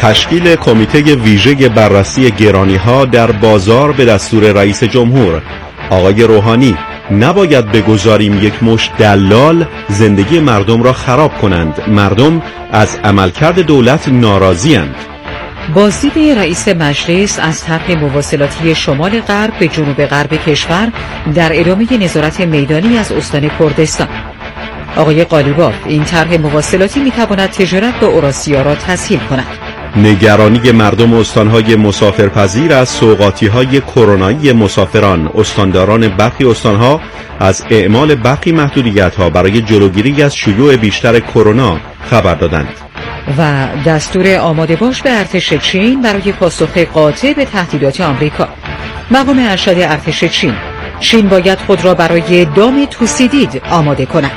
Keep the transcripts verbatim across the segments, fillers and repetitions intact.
تشکیل کمیته ویژه بررسی گرانی‌ها در بازار به دستور رئیس جمهور. آقای روحانی: نباید بگذاریم یک مشت دلال زندگی مردم را خراب کنند. مردم از عملکرد دولت ناراضی‌اند. بازدید رئیس مجلس از طرح مواصلاتی شمال غرب به جنوب غرب کشور در ادامه نظارت میدانی از استان کردستان. آقای قالیباف: این طرح مواصلاتی می‌تواند تجارت با اوراسیا را تسهیل کند. نگرانی مردم استانهای مسافرپذیر از سوغاتی‌های کرونایی مسافران. استانداران برخی استانها از اعمال برخی محدودیت‌ها برای جلوگیری از شیوع بیشتر کرونا خبر دادند. و دستور آماده باش به ارتش چین برای پاسخ قاطع به تهدیدات آمریکا. مقام ارشد ارتش چین: چین باید خود را برای دام توسیدید آماده کند.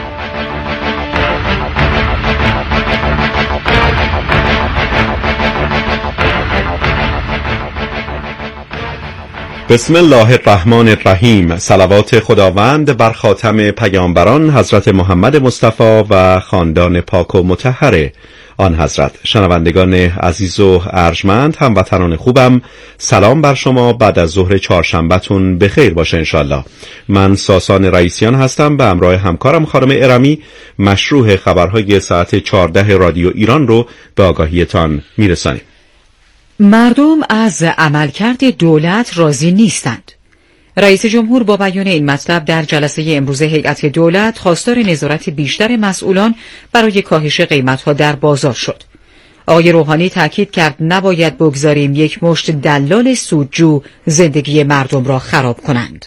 بسم الله الرحمن الرحیم. صلوات خداوند بر خاتم پیامبران حضرت محمد مصطفی و خاندان پاک و مطهر آن حضرت. شنوندگان عزیز و ارجمند، هموطنان خوبم، سلام بر شما. بعد از ظهر چهارشنبه‌تون بخیر باشه انشالله. من ساسان رئیسیان هستم، به همراه همکارم خانم ارمی مشروع خبرهای ساعت چهارده رادیو ایران رو به آگاهیتان میرسانیم. مردم از عملکرد دولت راضی نیستند. رئیس جمهور با بیان این مطلب در جلسه امروز هیئت دولت خواستار نظارت بیشتر مسئولان برای کاهش قیمت‌ها در بازار شد. آقای روحانی تاکید کرد نباید بگذاریم یک مشت دلال سودجو زندگی مردم را خراب کنند.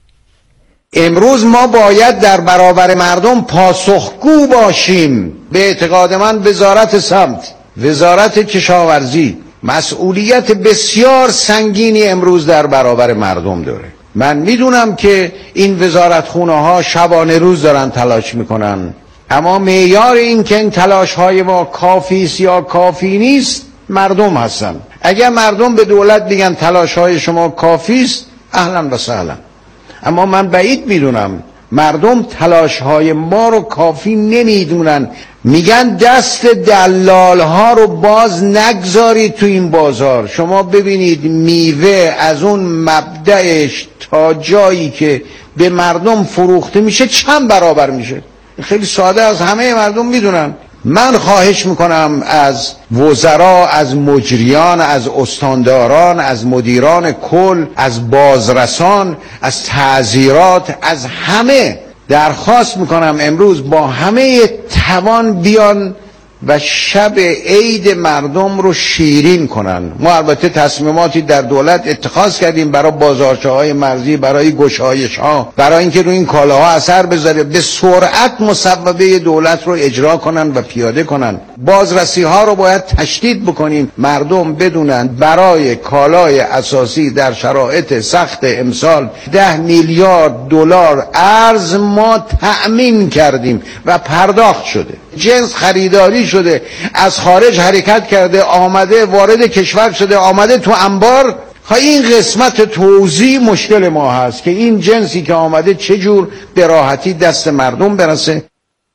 امروز ما باید در برابر مردم پاسخگو باشیم. به اعتقاد من وزارت سمت، وزارت کشاورزی مسئولیت بسیار سنگینی امروز در برابر مردم داره. من میدونم که این وزارتخونه ها شبانه روز دارن تلاش میکنن، اما معیار این که این تلاش های ما کافی است یا کافی نیست مردم هستن. اگر مردم به دولت بگن تلاش های شما کافی است، اهلا و سهلا، اما من بعید میدونم مردم تلاش های ما رو کافی نمیدونن. میگن دست دلال ها رو باز نگذارید تو این بازار. شما ببینید میوه از اون مبدأش تا جایی که به مردم فروخته میشه چند برابر میشه. خیلی ساده از همه مردم میدونن. من خواهش میکنم از وزرا، از مجریان، از استانداران، از مدیران کل، از بازرسان، از تعزیرات، از همه درخواست میکنم امروز با همه توان بیان و شب عید مردم رو شیرین کنن. ما البته تصمیماتی در دولت اتخاذ کردیم برای بازارچه‌های مرزی، برای گشایش‌ها، برای اینکه روی این کالاها اثر بذاره. به سرعت مصوبه دولت رو اجرا کنن و پیاده کنن. بازرسی‌ها رو باید تشدید بکنیم. مردم بدونن برای کالای اساسی در شرایط سخت امسال ده میلیارد دلار ارز ما تأمین کردیم و پرداخت شده. جنس خریداری شده، از خارج حرکت کرده، آمده وارد کشور شده، آمده تو انبار. این قسمت توزیع مشکل ما هست که این جنسی که آمده چجور به راحتی دست مردم برسه.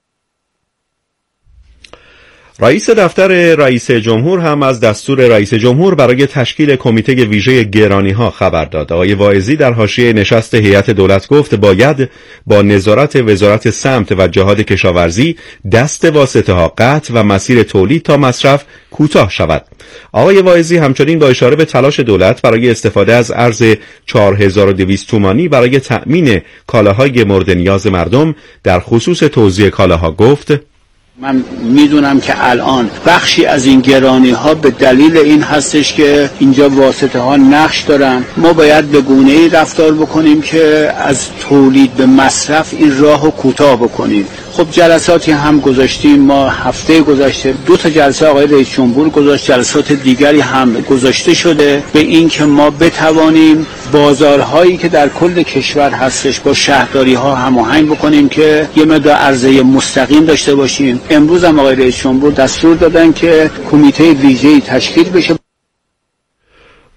رئیس دفتر رئیس جمهور هم از دستور رئیس جمهور برای تشکیل کمیته ویژه گرانی‌ها خبر داد. آقای واعظی در حاشیه نشست هیئت دولت گفت باید با نظارت وزارت سمت و جهاد کشاورزی دست واسطه‌ها قطع و مسیر تولید تا مصرف کوتاه شود. آقای واعظی همچنین با اشاره به تلاش دولت برای استفاده از ارز چهار هزار و دویست تومانی برای تأمین کالاهای مورد نیاز مردم در خصوص توزیع کالاها گفت: من میدونم که الان بخشی از این گرانی ها به دلیل این هستش که اینجا واسطه ها نقش دارن. ما باید به گونه ای رفتار بکنیم که از تولید به مصرف این راهو کوتاه بکنیم. خب جلساتی هم گذاشتیم، ما هفته گذشته دو تا جلسه آقای رئیس جمهور گذاشت، جلسات دیگری هم گذاشته شده به این که ما بتوانیم بازارهایی که در کل کشور هستش با شهرداری ها هماهنگ بکنیم که یه مقدار عرضه مستقیم داشته باشیم. امروز هم آقای رئیس جمهور دستور دادن که کمیته ویژه‌ای تشکیل بشه.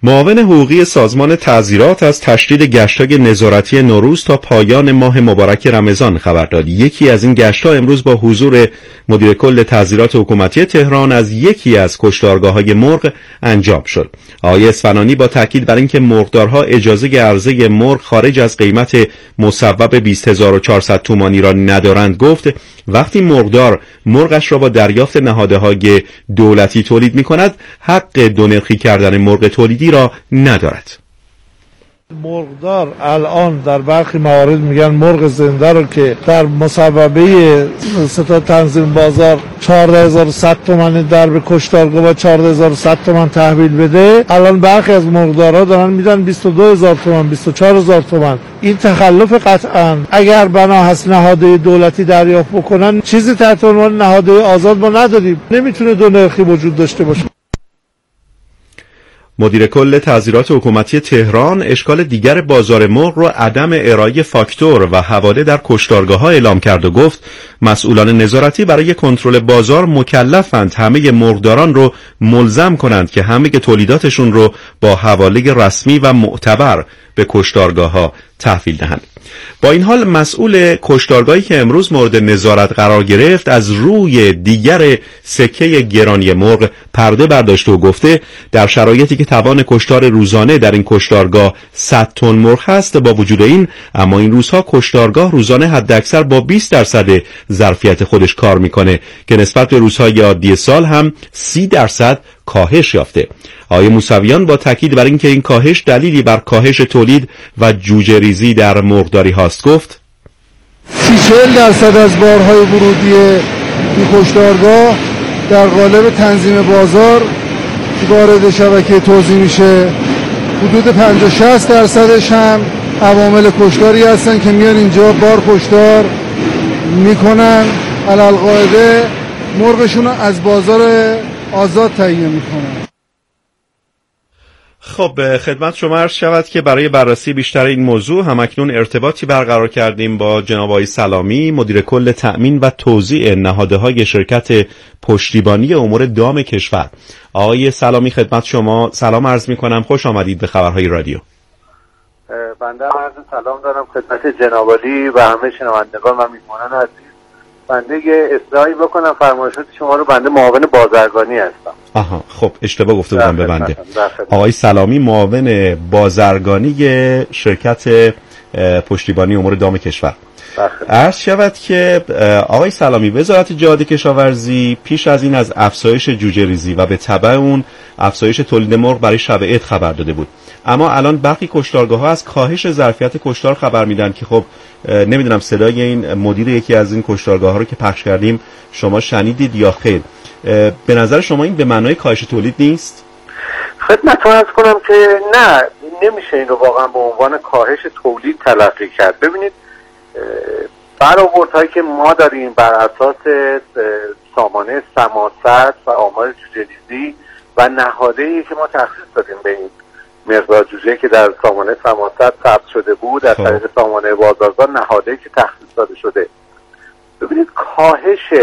معاون حقوقی سازمان تعزیرات از تشدید گشت‌های نظارتی نوروز تا پایان ماه مبارک رمضان خبر داد. یکی از این گشت‌ها امروز با حضور مدیر کل تعزیرات حکومتی تهران از یکی از کشتارگاه‌های مرغ انجام شد. آقای اصفهانی با تاکید بر اینکه مرغدارها اجازه عرضه مرغ خارج از قیمت مصوب بیست هزار و چهارصد تومانی را ندارند گفت وقتی مرغدار مرغش را با دریافت نهادهای دولتی تولید می‌کند حق دونرخی کردن مرغ تولیدی را ندارد. مرغدار الان در برخی موارد میگن مرغ زنده رو که در مصوبه ستاد تنظیم بازار چهارده هزار و صد تومان در به کشتارگاه با چهارده هزار و صد تومان تحویل بده، الان برخی از مرغدارا دارن میدن بیست و دو هزار تومان بیست و چهار هزار تومان. این تخلف قطعا اگر بنا هست نهادهای دولتی دریافت بکنن، چیزی تحت عنوان نهادهای آزاد ما نداریم، نمیتونه دو نرخی وجود داشته باشه. مدیر کل تعزیرات حکومتی تهران اشکال دیگر بازار مرغ را عدم ارائه فاکتور و حواله در کشتارگاه‌ها اعلام کرد و گفت مسئولان نظارتی برای کنترل بازار مکلفند همه مرغداران رو ملزم کنند که همه تولیداتشون رو با حواله رسمی و معتبر به کشتارگاه‌ها تحویل دهند. با این حال مسئول کشتارگاهی که امروز مورد نظارت قرار گرفت از روی دیگر سکه گرانی مرغ پرده برداشته و گفته در شرایطی که توان کشتار روزانه در این کشتارگاه صد تن مرغ هست، با وجود این اما این روزها کشتارگاه روزانه حداکثر با بیست درصد ظرفیت خودش کار میکنه که نسبت به روزهای عادی سال هم سی درصد کاهش یافته. آقای موسویان با تاکید بر اینکه این کاهش دلیلی بر کاهش تولید و جوجه ریزی در مرغداری هاست گفت سی چهل درصد از بارهای ورودی این کشتارگاه در قالب تنظیم بازار وارد شبکه توزیع میشه. حدود پنجاه شصت درصدش هم عوامل کشتاری هستن که میان اینجا بار کشتار میکنن، علالقاعده مرغشون رو از بازار آزاد تهیه میکنن. خب خدمت شما عرض شود که برای بررسی بیشتر این موضوع همکنون ارتباطی برقرار کردیم با جناب آقای سلامی، مدیر کل تأمین و توزیع نهادهای شرکت پشتیبانی امور دام کشور. آقای سلامی خدمت شما سلام عرض می کنم، خوش آمدید به خبرهای رادیو. بنده عرض سلام دارم خدمت جناب عالی و همه شنوندگان و میهمانان عزیز. بنده یه اصلاحی بکنم فرمایشات شما رو، بنده معاون بازرگانی هستم. آها خب اشتباه گفته بودم به بنده. آقای سلامی معاون بازرگانی شرکت پشتیبانی امور دام کشور. عرض شود که آقای سلامی وزارت جهاد کشاورزی پیش از این از افزایش جوجه ریزی و به تبع اون افزایش تولید مرغ برای شب عید خبر داده بود، اما الان برخی کشتارگاه‌ها از کاهش ظرفیت کشتار خبر میدن که خب نمیدونم صدای این مدیر یکی از این کشتارگاه‌ها رو که پخش کردیم شما شنیدید یا خیر. به نظر شما این به معنای کاهش تولید نیست؟ خدمتتون عرض کنم که نه، نمیشه این رو واقعا به عنوان کاهش تولید تلقی کرد. ببینید برآوردهایی که ما داریم بر اساس سامانه سماست و آمار جوجه ریزی و نهاده‌ای که ما تخصیص دادیم به این مقدار جوجه که در سامانه سماست ثبت شده بود، در طریق سامانه بازارگاه نهاده‌ای که تخصیص داده شده. ببینید کاهش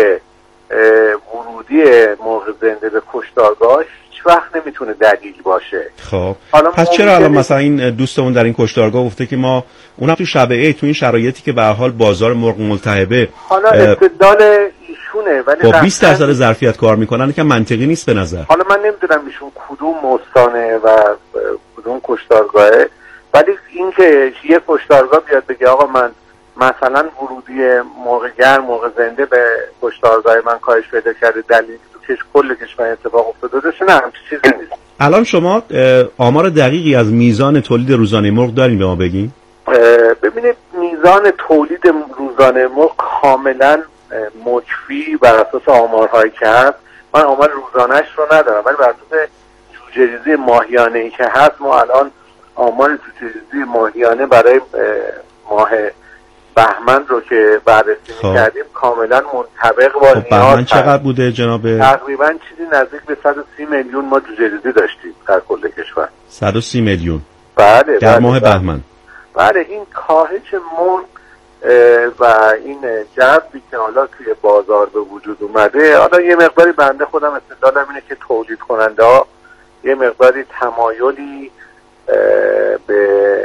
ورودی مرغ زنده به کشتارگاه هیچ وقت نمیتونه دلیل باشه. خب پس چرا الان مثلا این دوستمون در این کشتارگاه گفته که ما اونم تو شب عید تو این شرایطی که به هر حال بازار مرغ ملتهبه، حالا استدلال ایشونه ولی با بیست درصد ظرفیت کار میکنن که منطقی نیست به نظر. حالا من نمیدونم ایشون کدوم مستانه و کدوم کشتارگاهه، ولی اینکه یه کشتارگاه بیاد بگه آقا من مثلا ورودی مرغ گرم مرغ زنده به کشتارگاه من کاهش پیدا کرده دلیلی تو کش کل کشور اتفاق افتاده داشته، نه همچین چیزی نیست. الان شما آمار دقیقی از میزان تولید روزانه مرغ دارین به ما بگین؟ ببینید میزان تولید روزانه مرغ کاملا مکفی بر اساس آمارهایی که هست. من آمار روزانه‌اش رو ندارم، ولی بر اساس جوجه ریزی ماهیانه‌ای که هست ما الان آمار جوجه ریزی ماهیانه برای ماه بهمن رو که بررسی می‌کردیم کاملا منطبق با خب بهمن چقدر بوده جناب؟ تقریبا چیزی نزدیک به صد و سی میلیون ما جوجه ریزی داشتیم در کل کشور. صد و سی میلیون بله در بله ماه بله. بهمن. بله این کاهش مرغ و این جذبی که حالا توی بازار به وجود اومده، حالا یه مقداری بنده خودم استدلالم اینه که تولید کننده ها یه مقداری تمایلی به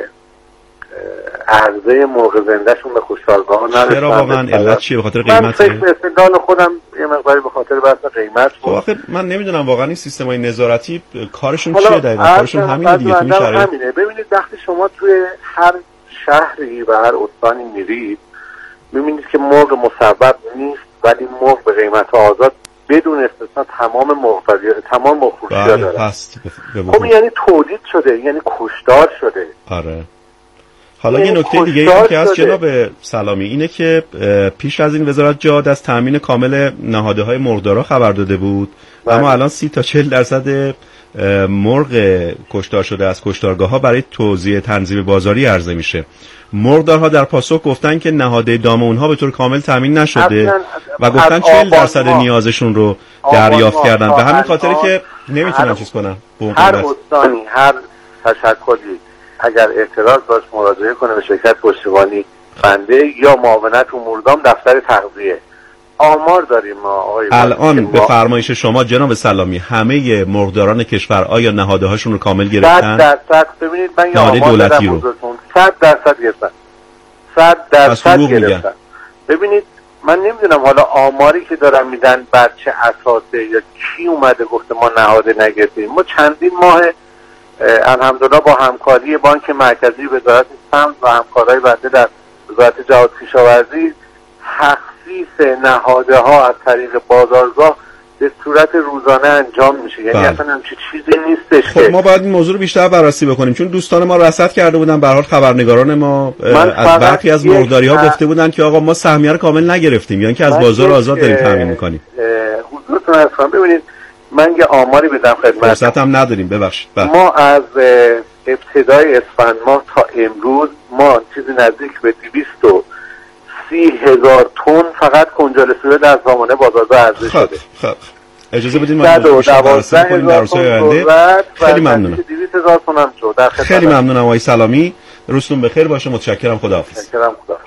عرضه مرغ زندهشون به کشتارگاه نداشتن. چرا واقعا علت چیه؟ به خاطر قیمت؟ من فکر به استدلال خودم یه مقداری به خاطر بحث قیمت بود. واقعا من نمیدونم واقعا این سیستم‌های نظارتی کارشون چیه دقیقاً؟ کارشون همینه دیگه تو شهر. همینه. ببینید وقتی شما توی هر شهری و هر استانی میرید میبینید که مرغ مصوب نیست ولی مرغ به قیمت آزاد بدون استثنا تمام مرغ تمام مرغ فروشی‌ها داره. هست. خب یعنی تولید شده، یعنی کشتار شده. آره. حالا یه نکته دیگه ای که هست جناب سلامی اینه که پیش از این وزارت جهاد از تامین کامل نهادهای مرغدارا خبر داده بود، بله. اما الان سی تا چهل درصد مرغ کشتار شده از کشتارگاه‌ها برای توزیع تنظیم بازاری عرضه میشه. مرغدارها در پاسخ گفتن که نهاده دام اونها به طور کامل تامین نشده و گفتن چهل درصد نیازشون رو دریافت کردن به همین خاطری که نمیتونن چیز کنن. هر استانی هر تشکلی اگر اعتراض داشت مراجعه کنه به شرکت پشتیبانی بنده یا معاونت اموردام دفتر تغذیه. آمار داریم ما آقای الان به فرمایش شما جناب سلامی همه مرغداران کشور آیا نهاده هاشون رو کامل گرفتن؟ صد درصد. ببینید من یه آمار دادم حضورتون صد درصد گرفتن. صد درصد گرفتن. ببینید من نمیدونم حالا آماری که دارن میدن بر چه اساسه یا کی اومده گفته ما نهاده نگرفتیم. ما چندین ماه الحمدلله با همکاری بانک مرکزی وزارت سمت و همکارای بنده در وزارت جهاد کشاورزی تخصیص نهاده ها از طریق بازارگاه به صورت روزانه انجام میشه. یعنی بله. اصلا همچین چیزی نیستش. خب ما باید این موضوع رو بیشتر بررسی بکنیم چون دوستان ما رصد کرده بودن به هر حال خبرنگاران ما از برخی از مرغداری ها گفته بودن که آقا ما سهمیه رو کامل نگرفتیم یا اینکه از بازار آزاد داریم تامین میکنیم. حضورتون هستم. ببینید من یه آماری بدم خدمتتون. فرصت هم نداریم ببخشید. ما از ابتدای اسفند ماه تا امروز ما چیزی نزدیک به دویست و سی هزار تن فقط کنجالسوره در سامانه بازارگاه عرضه شده. خب اجازه بدید ما بیشتر بررسی کنیم در روزهای آینده. خیلی ممنونم. دویست هزار تن هم شد. خیلی ممنونم آقای سلامی. روزتون بخیر باشه. متشکرم. خداحافظ. متشکرم. خداحافظ.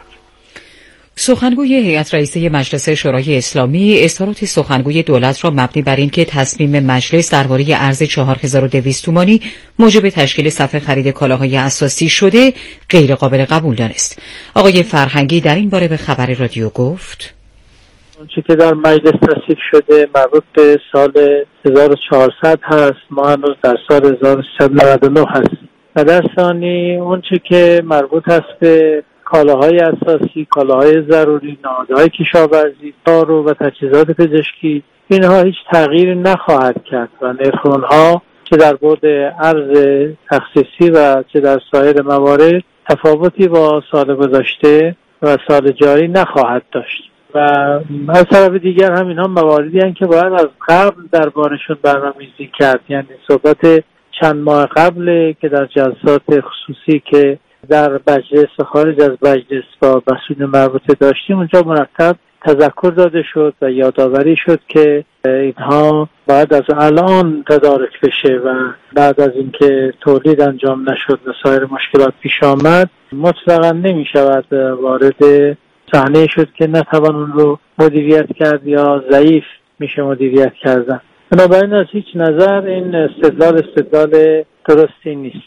سخنگوی هیئت رئیسه مجلس شورای اسلامی اظهارات سخنگوی دولت را مبنی بر اینکه تصمیم مجلس درباره ارز چهار هزار و دویست تومانی موجب تشکیل صف خرید کالاهای اساسی شده غیر قابل قبول دانست. آقای فرهنگی در این باره به خبر رادیو گفت: آنچه که در مجلس تصویب شده مربوط به سال هزار و چهارصد هست، ما هنوز در سال هزار و سیصد و نود و نه هست. و در ثانی اونچه که مربوط هست به کالاهای اساسی، کالاهای ضروری، نهادهای کشاورزی، دارو و تجهیزات پزشکی، اینها هیچ تغییری نخواهد کرد و نرخ آنها چه در بعد ارز تخصیصی و چه در سایر موارد تفاوتی با سال گذشته و سال جاری نخواهد داشت. و از طرف دیگر هم اینها مواردی هستند که باید از قبل دربارشون برنامه‌ریزی کرد. یعنی صحبت چند ماه قبل که در جلسات خصوصی که در مجلس و خارج از مجلس با مسئولین مربوطه داشتیم اونجا مرتب تذکر داده شد و یادآوری شد که اینها باید از الان تدارک بشه و بعد از اینکه تولید انجام نشد و سایر مشکلات پیش آمد مطلقا نمی شود وارد صحنه شد که نتوان اون رو مدیریت کرد یا ضعیف میشه مدیریت کردن. بنابراین از هیچ نظر این استدلال استدلال درستی نیست.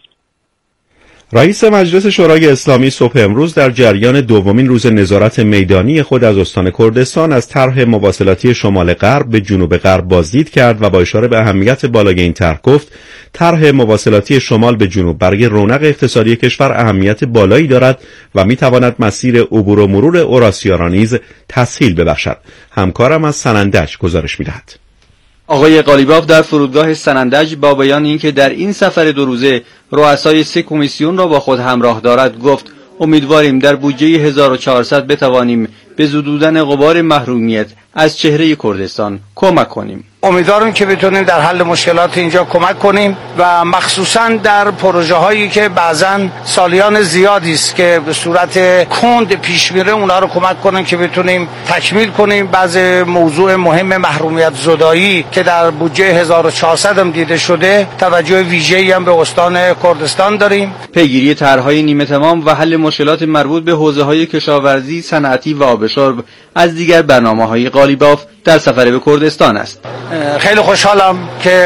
رئیس مجلس شورای اسلامی صبح امروز در جریان دومین روز نظارت میدانی خود از استان کردستان از طرح مواصلاتی شمال غرب به جنوب غرب بازدید کرد و با اشاره به اهمیت بالای این طرح گفت طرح مواصلاتی شمال به جنوب برای رونق اقتصادی کشور اهمیت بالایی دارد و میتواند مسیر عبور و مرور اوراسیا را نیز تسهیل ببخشد. همکارم از سنندج گزارش می‌دهد. آقای قالیباف در فرودگاه سنندج با بیان اینکه در این سفر دو روزه رؤسای سه کمیسیون را با خود همراه دارد گفت امیدواریم در بودجه هزار و چهارصد بتوانیم به زدودن غبار محرومیت از چهره کردستان کمک کنیم. امیدوارم که بتونیم در حل مشکلات اینجا کمک کنیم و مخصوصا در پروژه هایی که بعضا سالیان زیادی است که به صورت کند پیش میره اونها رو کمک کنیم که بتونیم تکمیل کنیم. بعض موضوع مهم محرومیت زدایی که در بودجه هزار و چهارصد هم دیده شده توجه ویژه‌ای هم به استان کردستان داریم. پیگیری طرح‌های نیمه تمام و حل مشکلات مربوط به حوزه‌های کشاورزی، صنعتی و آبشارب از دیگر برنامه‌های قالیباف در سفر به کردستان است. خیلی خوشحالم که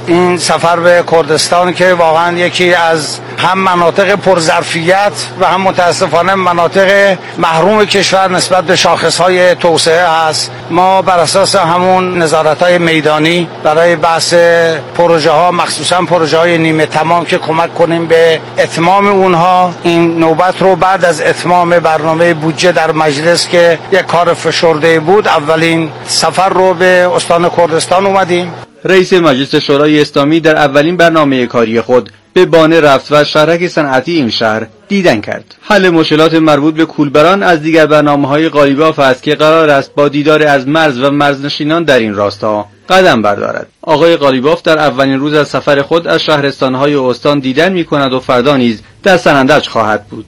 این سفر به کردستان که واقعا یکی از هم مناطق پرظرفیت و هم متاسفانه مناطق محروم کشور نسبت به شاخصهای توسعه هست، ما بر اساس همون نظارت‌های میدانی برای بحث پروژه ها، مخصوصا پروژه های نیمه تمام که کمک کنیم به اتمام اونها، این نوبت رو بعد از اتمام برنامه بودجه در مجلس که یک کار فشرده بود، اولین سفر رو به استان کردستان اومدیم. رئیس مجلس شورای اسلامی در اولین برنامه کاری خود به بانه رفت و شهرک صنعتی این شهر دیدن کرد. حل مشکلات مربوط به کولبران از دیگر برنامه‌های قالیباف است که قرار است با دیدار از مرز و مرزنشینان در این راستا قدم بردارد. آقای قالیباف در اولین روز از سفر خود از شهرستان‌های استان دیدن می‌کند و فردا نیز در سنندج خواهد بود.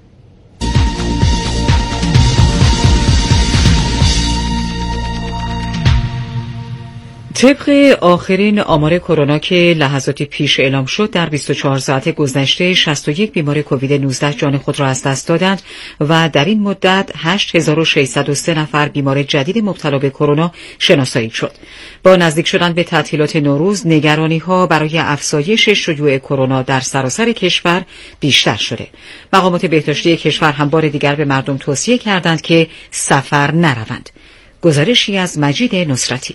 طبق آخرین آمار کرونا که لحظاتی پیش اعلام شد، در بیست و چهار ساعت گذشته شصت و یک بیمار کووید نوزده جان خود را از دست دادند و در این مدت هشت هزار و ششصد و سه نفر بیمار جدید مبتلا به کرونا شناسایی شد. با نزدیک شدن به تعطیلات نوروز، نگرانی‌ها برای افزایش شیوع کرونا در سراسر کشور بیشتر شده. مقامات بهداشتی کشور هم بار دیگر به مردم توصیه کردند که سفر نروند. گزارشی از مجید نصرتی.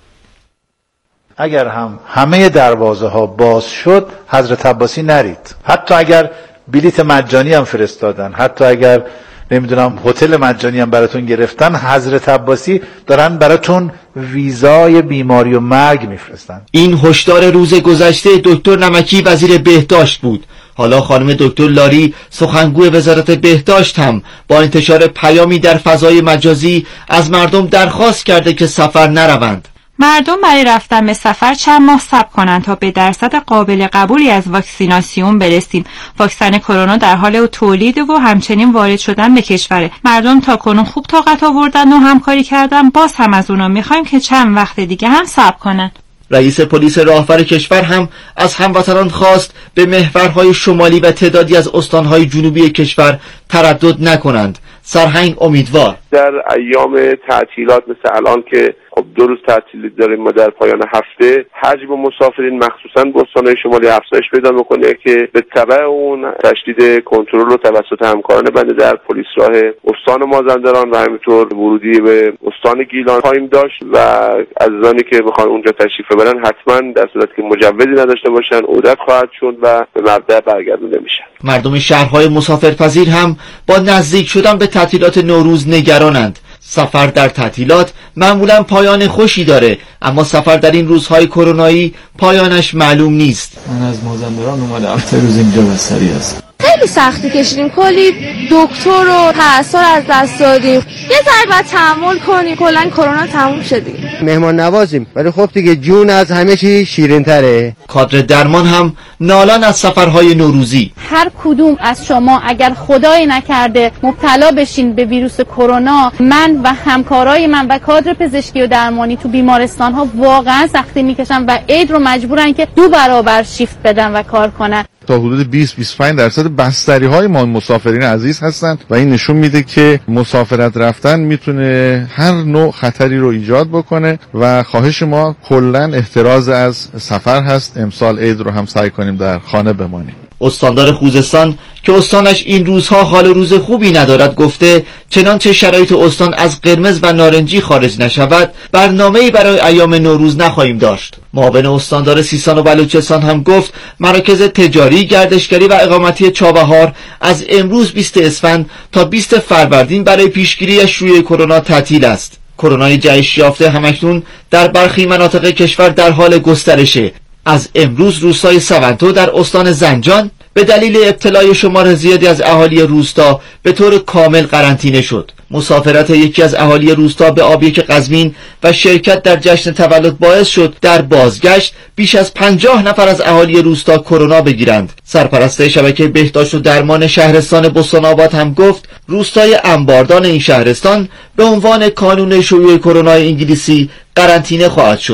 اگر هم همه دروازه ها باز شد، حضرت عباسی نرید. حتی اگر بلیت مجانی هم فرستادن، حتی اگر نمیدونم هتل مجانی هم براتون گرفتن، حضرت عباسی دارن براتون ویزای بیماری و مرگ میفرستن. این هشدار روز گذشته دکتر نمکی وزیر بهداشت بود. حالا خانم دکتر لاری سخنگوی وزارت بهداشت هم با انتشار پیامی در فضای مجازی از مردم درخواست کرده که سفر نروند. مردم برای رفتن به سفر چند ماه صبر کنند تا به درصد قابل قبولی از واکسیناسیون برسیم. واکسن کرونا در حال تولید و همچنین وارد شدن به کشور. مردم تا کنون خوب طاقت آوردن و همکاری کردن، باز هم از اونا میخوایم که چند وقت دیگه هم صبر کنن. رئیس پلیس راهور کشور هم از هموطنان خواست به محورهای شمالی و تعدادی از استانهای جنوبی کشور تردد نکنند. سرهنگ امیدوار در ایام تعطیلات مثل الان که خب دو روز تعطیل داریم ما در پایان هفته، حجم مسافرین مخصوصا به استانهای شمالی افزایش پیدا میکنه که به تبع اون تشدید کنترل رو توسط همکاران بنده در پلیس راه استان مازندران و همینطور ورودی به استان گیلان خواهیم داشت و عزیزانی که بخوان اونجا تشریف ببرن حتما در صورتی که مجوزی نداشته باشن عودت خواهد شد و به مبدأ برگردونده میشن. مردم شهرهای مسافرپذیر هم با نزدیک شدن به تعطیلات نوروز نگرانند. سفر در تعطیلات معمولا پایان خوشی داره، اما سفر در این روزهای کرونایی پایانش معلوم نیست. من از مازندران اومدم، سه روز اینجا بستری هست. خیلی سختی کشیدیم، کلی دکتر و پرستار از دست دادیم. یه ذره باید تحمل کنیم، کلا کرونا تموم شد دیگه. مهمان نوازیم ولی خب دیگه جون از همه چی شیرین تره. کادر درمان هم نالان از سفرهای نوروزی. هر کدوم از شما اگر خدای نکرده مبتلا بشین به ویروس کرونا، من و همکارای من و کادر پزشکی و درمانی تو بیمارستان ها واقعا سختی میکشن و عید رو مجبورن که دو برابر شیفت بدن و کار کنن. تا حدود بیست تا بیست و پنج درصد بستری های ما مسافرین عزیز هستند و این نشون میده که مسافرت رفتن میتونه هر نوع خطری رو ایجاد بکنه و خواهش ما کلا احتراز از سفر هست. امسال عید رو هم سعی کنیم در خانه بمانیم. استاندار خوزستان که استانش این روزها حال روز خوبی ندارد گفته چنانچه شرایط استان از قرمز و نارنجی خارج نشود برنامه‌ای برای ایام نوروز نخواهیم داشت. معاون استاندار سیستان و بلوچستان هم گفت مراکز تجاری، گردشگری و اقامتی چابهار از امروز بیست اسفند تا بیست فروردین برای پیشگیری از شیوع کرونا تعطیل است. کرونا جهش یافته همکنون در برخی مناطق کشور در حال گسترشه. از امروز روستای سونتو در استان زنجان به دلیل ابتلای شمار زیادی از اهالی روستا به طور کامل قرنطینه شد. مسافرت یکی از اهالی روستا به آبیک قزوین و شرکت در جشن تولد باعث شد در بازگشت بیش از پنجاه نفر از اهالی روستا کرونا بگیرند. سرپرست شبکه بهداشت و درمان شهرستان بستان‌آباد هم گفت روستای انباردان این شهرستان به عنوان کانون شیوع کرونا انگلیسی قرنطینه خواهد شد.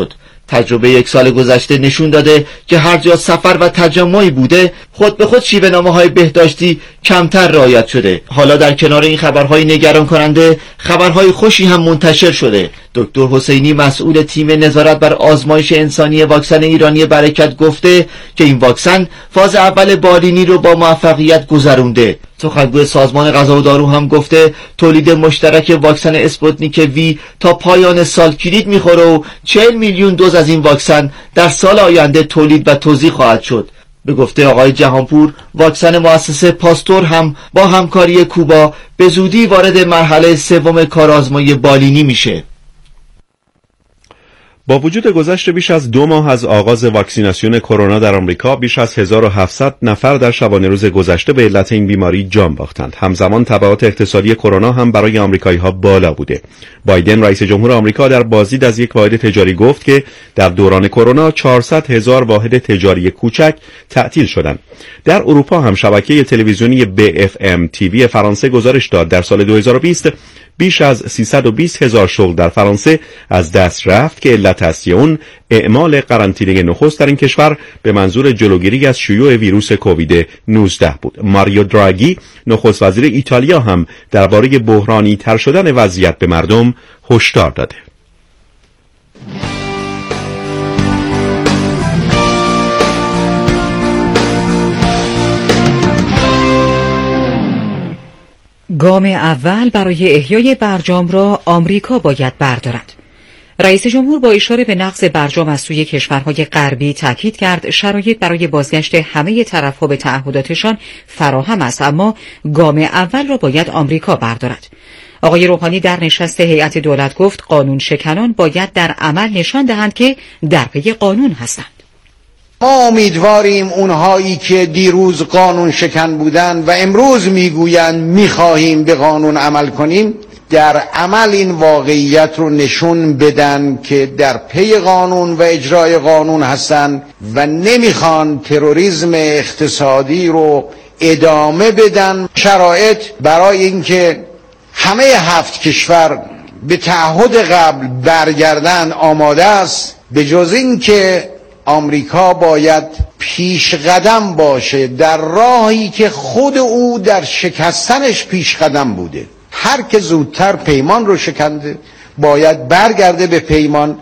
تجربه یک سال گذشته نشون داده که هر جا سفر و تجمعی بوده خود به خود شیوه نامه‌های بهداشتی کمتر رعایت شده. حالا در کنار این خبرهای نگران کننده خبرهای خوشی هم منتشر شده. دکتر حسینی مسئول تیم نظارت بر آزمایش انسانی واکسن ایرانی برکت گفته که این واکسن فاز اول بالینی رو با موفقیت گذرونده. سخنگوی سازمان غذا و دارو هم گفته تولید مشترک واکسن اسپوتنیک وی تا پایان سال کلید میخوره و چهل میلیون دوز از این واکسن در سال آینده تولید و توزیع خواهد شد. به گفته آقای جهانپور واکسن مؤسسه پاستور هم با همکاری کوبا به زودی وارد مرحله سوم کارآزمایی بالینی میشه. با وجود گذشت بیش از دو ماه از آغاز واکسیناسیون کرونا در آمریکا، بیش از هزار و هفتصد نفر در شبانه روز گذشته به علت این بیماری جان باختند. همزمان تبعات اقتصادی کرونا هم برای آمریکایی‌ها بالا بوده. بایدن رئیس جمهور آمریکا در بازدید از یک واحد تجاری گفت که در دوران کرونا چهارصد هزار واحد تجاری کوچک تعطیل شدند. در اروپا هم شبکه تلویزیونی بی اف ام تیوی فرانسه گزارش داد در سال دو هزار و بیست بیش از سیصد و بیست هزار شغل در فرانسه از دست رفت که علت اصلی اون اعمال قرنطینه نخست در این کشور به منظور جلوگیری از شیوع ویروس کووید نوزده بود. ماریو دراگی نخست وزیر ایتالیا هم درباره بحرانی تر شدن وضعیت به مردم هشدار داده. گام اول برای احیای برجام را آمریکا باید بردارد. رئیس جمهور با اشاره به نقض برجام از سوی کشورهای غربی تاکید کرد شرایط برای بازگشت همه طرف‌ها به تعهداتشان فراهم است، اما گام اول را باید آمریکا بردارد. آقای روحانی در نشست هیئت دولت گفت قانون شکنان باید در عمل نشان دهند که در پی قانون هستند. ما امیدواریم اونهایی که دیروز قانون شکن بودن و امروز میگویند میخواهیم به قانون عمل کنیم در عمل این واقعیت رو نشون بدن که در پی قانون و اجرای قانون هستن و نمیخوان تروریسم اقتصادی رو ادامه بدن. شرایط برای اینکه همه هفت کشور به تعهد قبل برگردن آماده است، به جز این که آمریکا باید پیش قدم باشه در راهی که خود او در شکستنش پیش قدم بوده. هر که زودتر پیمان رو شکنده باید برگرده به پیمان.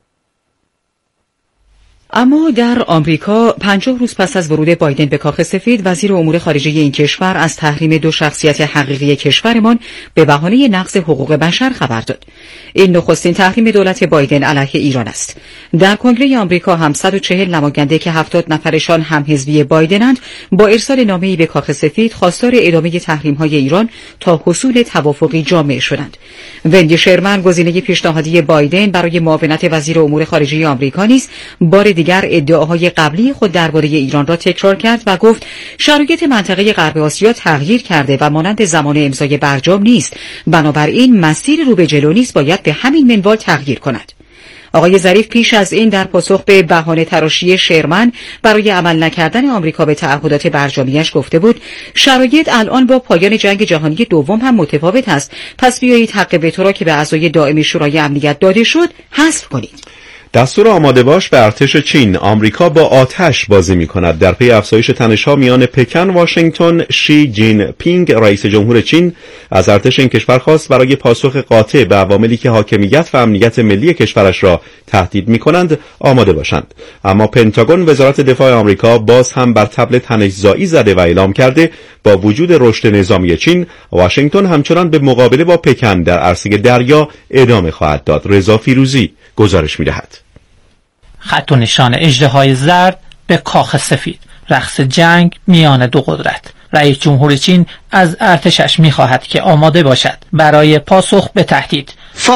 اما در آمریکا پنجاه روز پس از ورود بایدن به کاخ سفید، وزیر امور خارجه این کشور از تحریم دو شخصیت حقیقی کشورمان به بهانه نقض حقوق بشر خبر داد. این نخستین تحریم دولت بایدن علیه ایران است. در کنگره آمریکا هم صد و چهل نماینده که هفتاد نفرشان هم حزبی بایدنند با ارسال نامه‌ای به کاخ سفید خواستار ادامه تحریم‌های ایران تا حصول توافقی جامع شدند. وندی شرمن گزینه پیشنهادی بایدن برای معاونت وزیر امور خارجه آمریکا نیز بار دیگر ادعاهای قبلی خود درباره ایران را تکرار کرد و گفت شرایط منطقه غرب آسیا تغییر کرده و مانند زمان امضای برجام نیست، بنابراین مسیر رو به جلو نیز باید به همین منوال تغییر کند. آقای ظریف پیش از این در پاسخ به بهانه تراشی شرمن برای عمل نکردن آمریکا به تعهدات برجامیش گفته بود شرایط الان با پایان جنگ جهانی دوم هم متفاوت است، پس بیایید حق وتو را که به اعضای دائمی شورای امنیت داده شد حذف کنید. دستور آماده باش به ارتش چین. آمریکا با آتش بازی می کند. در پی افزایش تنش‌ها میان پکن واشنگتن، شی جین پینگ رئیس جمهور چین از ارتش این کشور خواست برای پاسخ قاطع به عواملی که حاکمیت و امنیت ملی کشورش را تهدید می کنند آماده باشند. اما پنتاگون وزارت دفاع آمریکا باز هم بر طبل تنش‌زایی زده و اعلام کرده با وجود رشد نظامی چین، واشنگتن همچنان به مقابله با پکن در عرصه دریا ادامه خواهد داد. رضا فیروزی گزارش می‌دهد. خط و نشان اژدهای زرد به کاخ سفید، رقص جنگ میان دو قدرت. رئیس جمهور چین از ارتشش می‌خواهد که آماده باشد برای پاسخ به تهدید.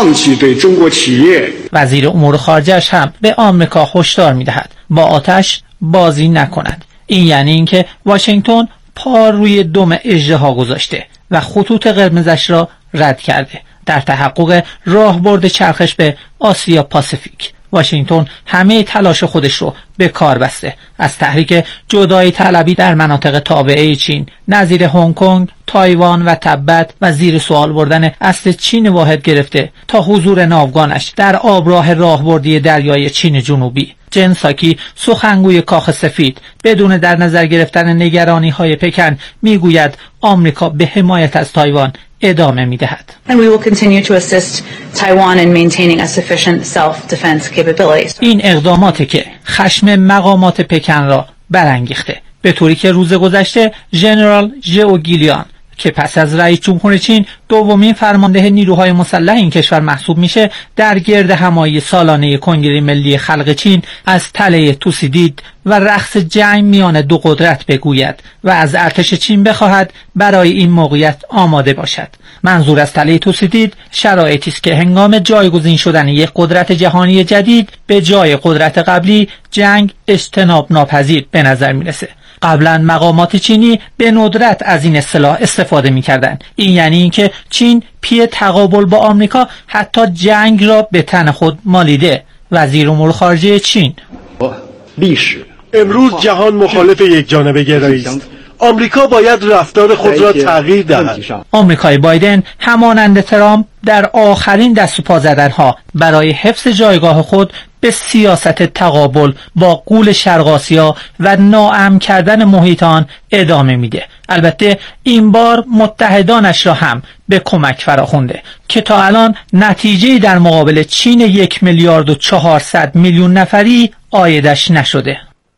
وزیر امور خارجه‌اش هم به آمریکا هشدار می‌دهد با آتش بازی نکند. این یعنی اینکه واشنگتن پا روی دم اژدها گذاشته و خطوط قرمزش را رد کرده در تحقق راهبرد چرخش به آسیا پاسیفیک. واشنگتن همه تلاش خودش رو به کار بسته، از تحریک جدایی طلبی در مناطق تابعه چین نظیر هنگ کنگ، تایوان و تبت و زیر سوال بردن اصل چین واحد گرفته تا حضور ناوگانش در آبراه راهبردی دریای چین جنوبی. جن ساکی، سخنگوی کاخ سفید، بدون در نظر گرفتن نگرانی‌های پکن میگوید آمریکا به حمایت از تایوان ادامه می‌دهد. And we will continue to assist Taiwan in maintaining a sufficient self-defense capabilities. این اقداماتی که خشم مقامات پکن را برانگیخته، به طوری که روز گذشته ژنرال ژئو گیلیان که پس از رئیس جمهور چین دومین فرمانده نیروهای مسلح این کشور محسوب میشه، در گرد همایی سالانه کنگره ملی خلق چین از تله توسیدید و رقص جنگ میان دو قدرت بگوید و از ارتش چین بخواهد برای این موقعیت آماده باشد. منظور از تله توسیدید شرایطی است که هنگام جایگزین شدن یک قدرت جهانی جدید به جای قدرت قبلی جنگ اجتناب ناپذیر به نظر میرسه. قبلا مقامات چینی به ندرت از این اصطلاح استفاده می‌کردند. این یعنی اینکه چین پی تقابل با آمریکا حتی جنگ را به تن خود مالیده. وزیر امور خارجه چین: امروز جهان مخالف یک جانبه گرایی است. آمریکا باید رفتار خود را تغییر دهد. آمریکای بایدن همانند ترامپ در آخرین دست و پا زدنها برای حفظ جایگاه خود به سیاست تقابل با غول شرق آسیا و ناامن کردن محیط آن ادامه میده. البته این بار متحدانش را هم به کمک فراخونده که تا الان نتیجه‌ای در مقابل چین یک میلیارد و چهارصد میلیون نفری عایدش نشده.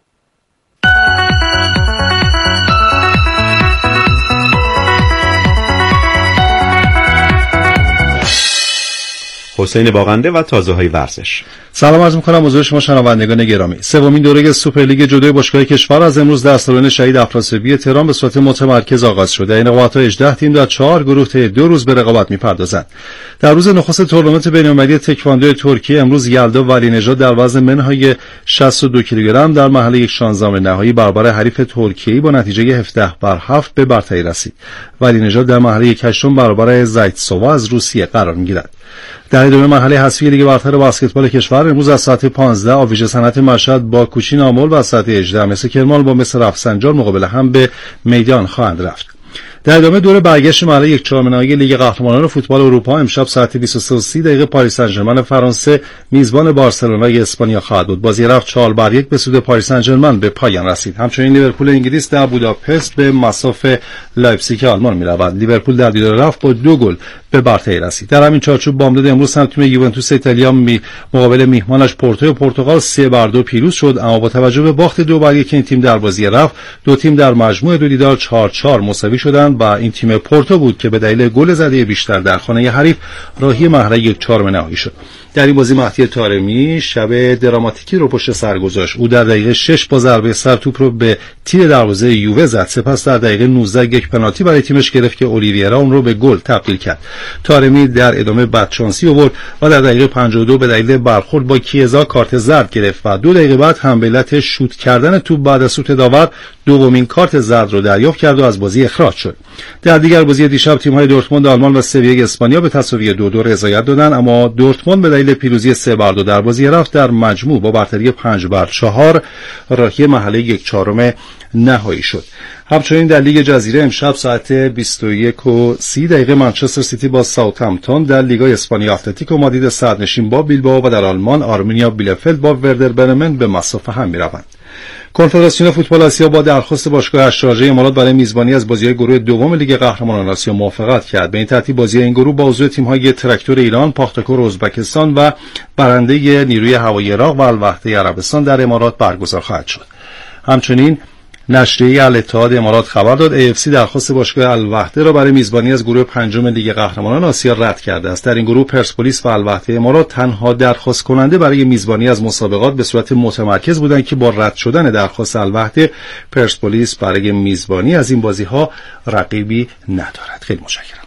حسین باقنده و تازه‌های ورزش. سلام عرض می‌کنم حضور شما شنوندگان گرامی. سومین دوره سوپرلیگ جودوی باشگاه کشور از امروز در سالن شهید افراسیابی تهران به صورت متمرکز آغاز شده. این رقابت‌ها هجده تیم در چهار گروه طی دو روز به رقابت می‌پردازند. در روز نخست تورنمنت بین‌المللی تکواندو ترکیه امروز یلدا ولی نژاد در وزن منهای شصت و دو کیلوگرم در مرحله یک شانزدهم نهایی برابر حریف ترکیه‌ای با نتیجه هفده بر هفت به برتری رسید. ولی نژاد در مرحله یک هشتم برابر زایتسووا از روسیه قرار می‌گیرد. در ادامه مرحله حذفی لیگ برتر بسکتبال کشور امروز از ساعت پانزده آویژه صنعت مشهد با کوچین آمل و از ساعت هجده مس کرمان با مس رفسنجان مقابل هم به میدان خواهند رفت. در ادامه دور برگشت مرحله یک چهارم نهایی لیگ قهرمانان فوتبال اروپا امشب ساعت بیست و سه و سی دقیقه پاریس سن ژرمن فرانسه میزبان بارسلونای اسپانیا خواهد بود. بازی رفت چهار بر یک به سود پاریس سن ژرمن به پایان رسید. همچنین لیورپول انگلیس در بوداپست به مصاف لایپزیگ آلمان می‌رود. لیورپول در دیدار رفت با دو گل به برتری رسید. در همین چارچوب بامداد امروز هم تیم یوونتوس ایتالیا می مقابل میهمانش پورتو پرتغال سه بر دو پیروز شد، اما با توجه به باخت دو بر یک این تیم در بازی رفت دو تیم در مجموع دو دیدار چهار چهار مساوی شدند و این تیم پورتو بود که به دلیل گل زده بیشتر در خانه حریف راهی مرحله یک چهارم نهایی شد. در این بازی مهدی طارمی شب دراماتیکی رو پشت سر گذاشت. او در دقیقه شش با ضربه سر توپ رو به تیر دروازه یووه زد، سپس در دقیقه نوزده یک پنالتی برای تیمش گرفت که اولیویرا اون رو به گل تبدیل کرد. طارمی در ادامه بدشانسی آورد و در دقیقه پنجاه و دو به دلیل برخورد با کیزا کارت زرد گرفت و دو دقیقه بعد هم به علت شوت کردن توپ بعد از سوت داور دومین کارت زرد رو دریافت کرد و از بازی اخراج شد. در دیگر بازی دیشب تیم‌های دورتموند آلمان و سویا اسپانیا به تساوی دو دو رضایت دادند، اما دورتموند به دلیل پیروزی سه بر دو در بازی رفت در مجموع با برتری پنج بر چهار راهی مرحله یک چهارم نهایی شد. همچنین در لیگ جزیره امشب ساعت بیست و یک و سی دقیقه منچستر سیتی با ساوثهمپتون، در لیگای اسپانیا اتلتیکو مادرید صدرنشین با بیلبائو و در آلمان آرمینیا بیلفلد با وردر برمن به مصاف هم می‌روند. کنفدراسیون فوتبال آسیا با درخواست باشگاه اشتراجه امارات برای میزبانی از بازی‌های گروه دوم لیگ قهرمانان آسیا موافقت کرد. به این ترتیب بازی این گروه با حضور تیم‌های تراکتور ایران، پاختاکور ازبکستان و برنده نیروی هوایی عراق و الوحده عربستان در امارات برگزار خواهد شد. همچنین نشریه الاتحاد امارات خبر داد ای اف سی درخواست باشگاه الوحده را برای میزبانی از گروه پنجم لیگ قهرمانان آسیا رد کرده است. در این گروه پرسپولیس و الوحده امارات تنها درخواست کننده برای میزبانی از مسابقات به صورت متمرکز بودند که با رد شدن درخواست الوحده پرسپولیس برای میزبانی از این بازی‌ها رقیبی ندارد. خیلی متشکرم.